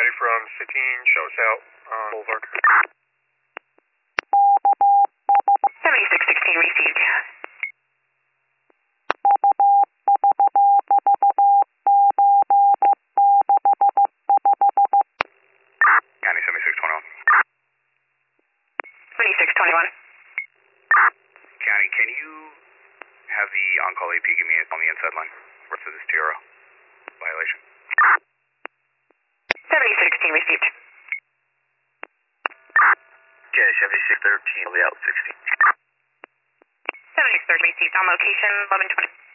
County from Satine, shows out on Boulevard. 7616 received. County 7621. 2621. County, can you have the on-call AP give me on the inside line? What's this TRO violation? 7616 received. County 7613, I'll be out 60. 7613 received on location 1120.